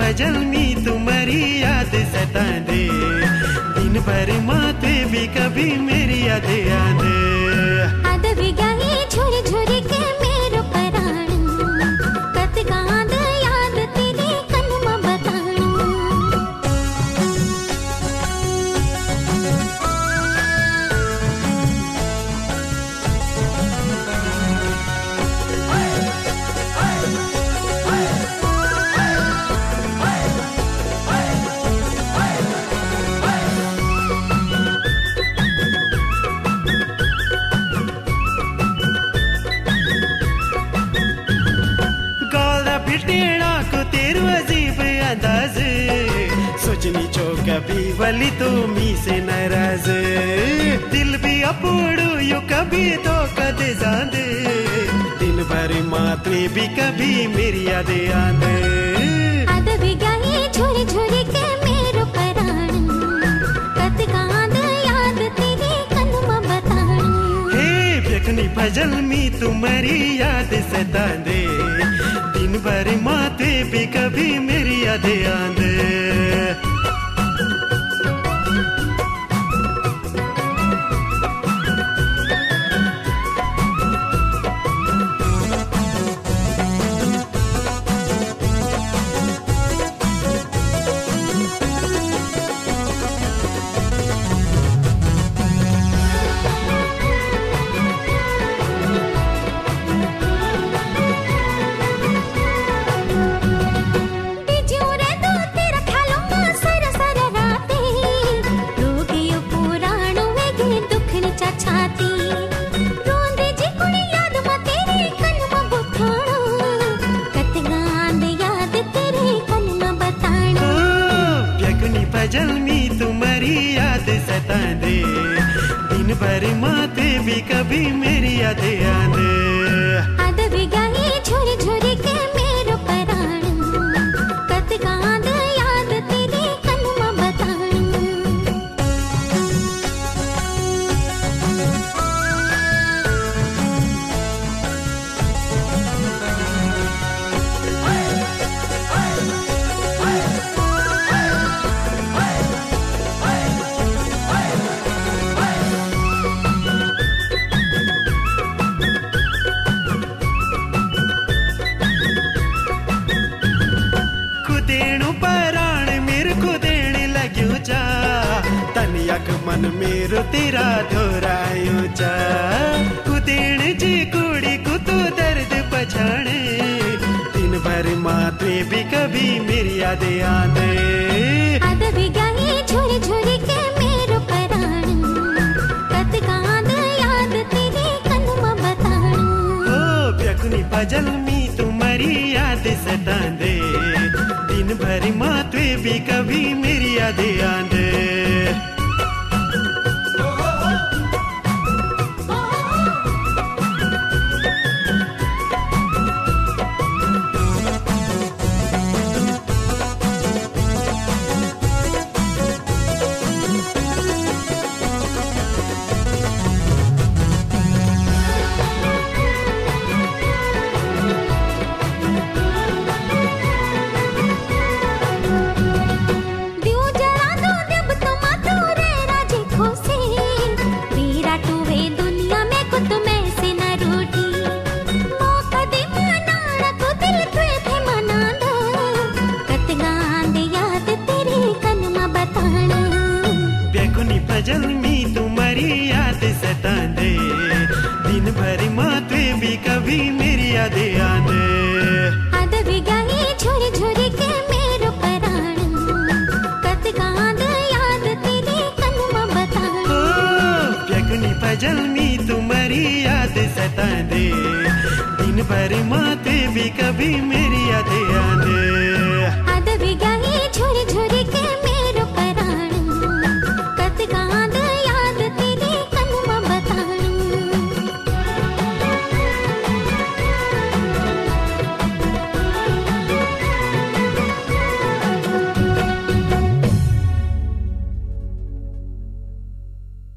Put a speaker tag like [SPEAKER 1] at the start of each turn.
[SPEAKER 1] भजल मी तुम्हारी याद सतांदे, दिन भर माथे भी कभी मेरी याद आंदे।
[SPEAKER 2] आदवी गाई झुरी झुरी के मेरो पराण, कत गांद याद तेरी कनमा बताण।
[SPEAKER 1] टेढ़ा को तेरू अजीब अंदाज, सोचनी चो कभी वली तो मी से नाराज। दिल भी अपूड़ू यो कभी तो कदे जांदे, दिन भर माथे भी कभी मेरी याद आंदे।
[SPEAKER 2] आदवी गाई झुरी झुरी के मेरो पराण, कत गांद याद तेरी कनमा बताण।
[SPEAKER 1] हे बेखनी भजल मी तुम्हारी याद सतांदे, दिन भर माथे भी कभी मेरी याद आंदे। भजल मी तुम्हारी याद सतांदे, दिन भर माथे भी कभी मेरी याद आंदे।
[SPEAKER 2] आदवी गाई झुरी झुरी के मेरो पराण, कत गांद याद तेरी कनमा बताण।
[SPEAKER 1] तनियक मन मेरो तेरा दोरायो चा, कुदेण जी कुड़ी को तो दर्द पछाणे, दिन भर माथे भी कभी मेरी याद आंदे।
[SPEAKER 2] आदवी गाई झुरी झुरी के मेरो पराण, कत गांद याद तेरी कनमा बताण।
[SPEAKER 1] ओ बेखनी भजल मी तुम्हारी याद सतांदे, दिन भर माथे भी कभी मेरी याद आंदे। भजल मी तुम्हारी याद सतांदे, दिन भर माथे भी कभी मेरी याद आंदे।
[SPEAKER 2] आदवी गाई झुरी झुरी के मेरो पराण, कत गांद याद तेरी कनमा बताण।
[SPEAKER 1] ओ बेखनी भजल मी तुम्हारी याद सतांदे, दिन भर माथे भी कभी मेरी याद आंदे।
[SPEAKER 2] आदवी गाई झुरी झुरी के